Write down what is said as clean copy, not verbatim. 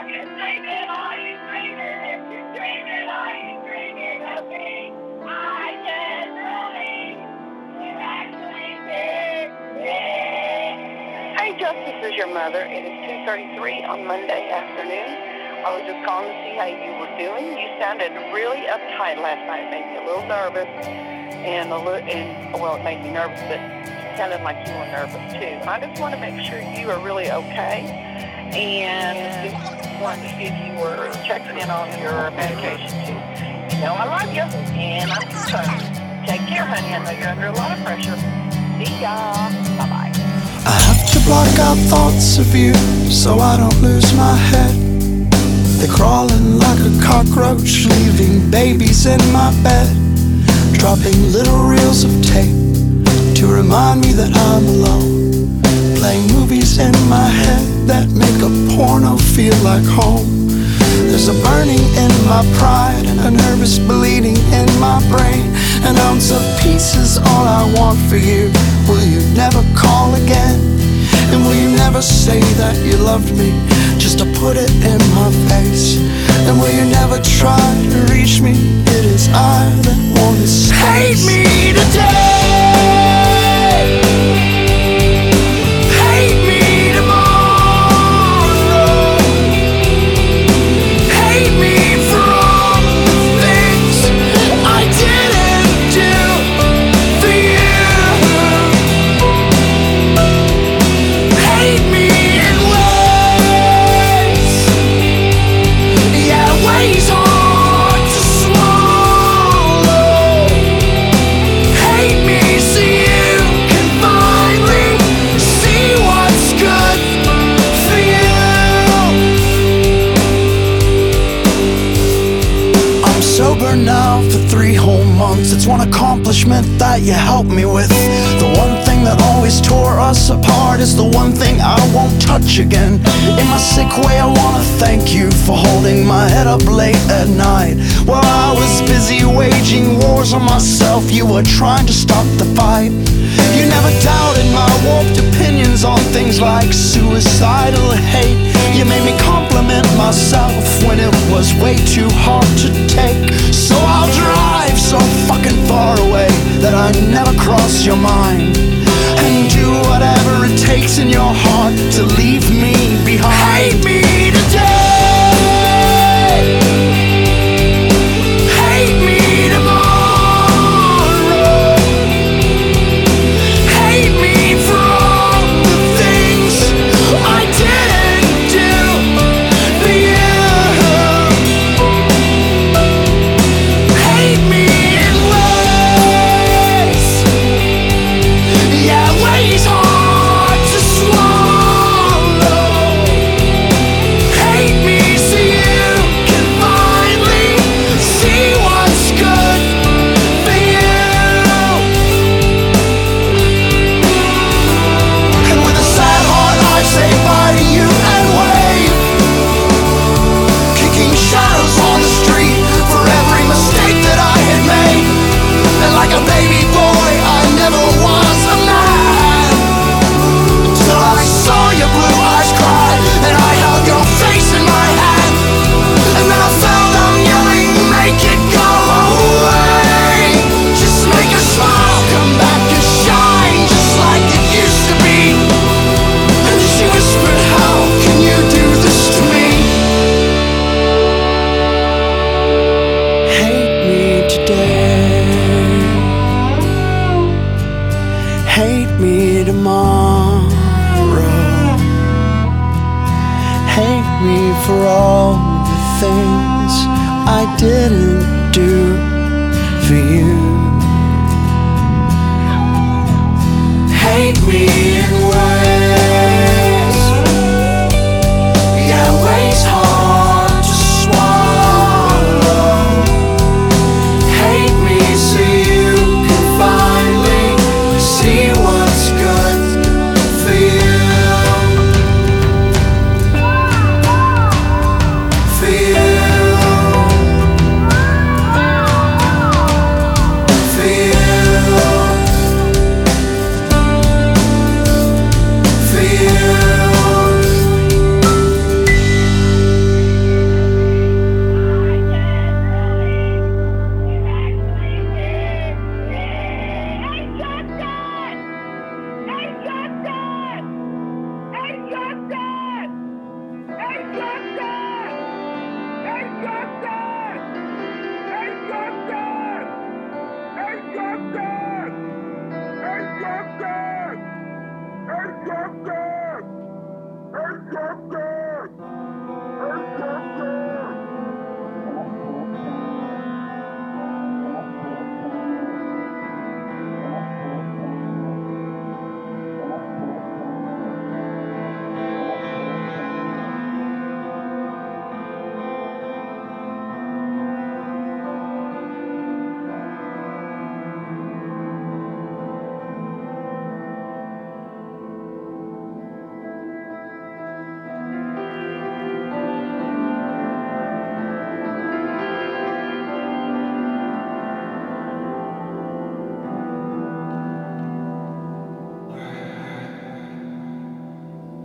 Hey, Justice is your mother. It is 2:33 on Monday afternoon. I was just calling to see how you were doing. You sounded really uptight last night. It made me a little nervous, well, it made me nervous, but it sounded like you were nervous too. I just want to make sure you are really okay, and just wanted to see if you were checking in on your medication too. You know I love you, and I'm concerned. Take care, honey. I know you're under a lot of pressure. See ya. Bye-bye. I have to block out thoughts of you so I don't lose my head. They're crawling like a cockroach, leaving babies in my bed, dropping little reels of tape to remind me that I'm alone, playing movies in my head that make a porno feel like home. There's a burning in my pride and a nervous bleeding in my brain. An ounce of peace is all I want for you. Will you never call again? And will you never say that you loved me just to put it in my face? And will you never try to reach me? It is I that want to hate me today. Hate me tomorrow. Hate me for all the things I didn't do for you. Hate me in ways, yeah, ways hard to swallow. Hate me so you can finally see what's good for you. I'm sober now for 3 whole months. It's one accomplishment that you helped me with. The one thing that always tore us apart is the one thing I won't touch again. In my sick way, I wanna thank you for holding my head up late at night. While I was busy waging wars on myself, you were trying to stop the fight. You never doubted my warped opinions on things like suicidal hate. You made me compliment myself when it was way too hard to take. So I'll drive so fucking far away that I never cross your mind, and do whatever it takes in your heart to leave me behind. Hate me today. Hate me tomorrow. Hate me for all the things I didn't do for you. Hate me in ways, yeah, ways hard to swallow. Hate me so you can finally see what's good for you. And with a sad heart I say bye to you and wave, kicking shadows on the street for every mistake that I had made. And like a baby boy I never was a man, till I saw your blue eyes cry and I held your face in my hand. And then I fell down yelling, make it go away. Just make a smile come back and shine just like it used to be. And she whispered, how can you do this to me? Hate me today. Hate me tomorrow. Hate me for all the things I didn't do